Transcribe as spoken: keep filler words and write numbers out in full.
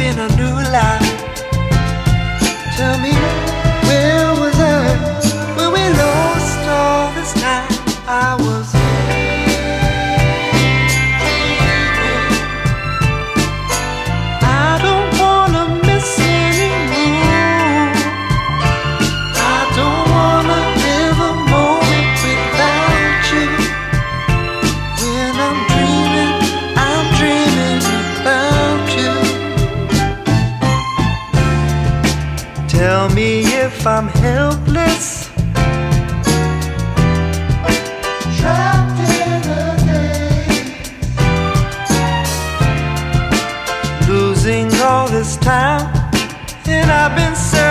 in a new light. Tell me, where was I when we lost all this time? I was I don't wanna miss any more. I don't wanna live a moment without you. When I'm dreaming, I'm dreaming about you. Tell me if I'm helpless, trapped in a daze, losing all this time, and I've been searching